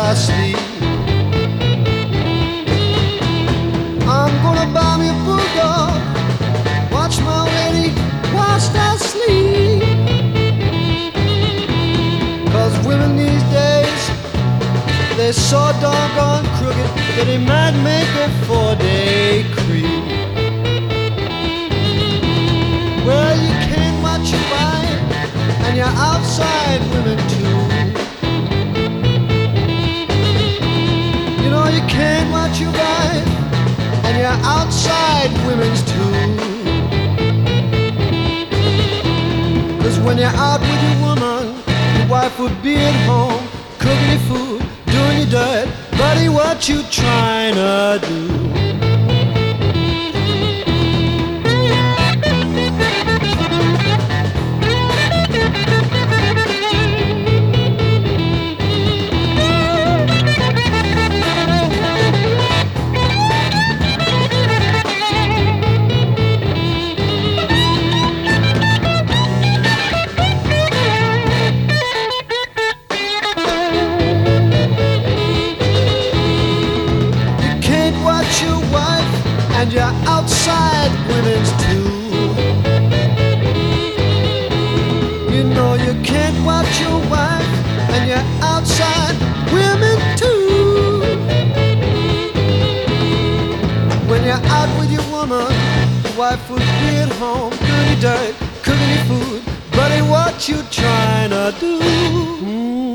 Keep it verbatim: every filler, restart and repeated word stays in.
I sleep. I'm gonna buy me a bulldog, watch my lady whilst I sleep. Cause women these days, they're so doggone crooked that they might make a four-day creep. Well, you can't watch your wife, and you're outside women too. You know you can't watch your wife, and you're outside women's too. Cause when you're out with your woman, your wife would be at home, cooking your food, doing your dirt. Buddy, what you trying to do? And you're outside women's too. You know you can't watch your wife, and you're outside women too. When you're out with your woman, your wife would be at home, doing your dirt, cooking your food. Buddy, what you trying to do? Mm.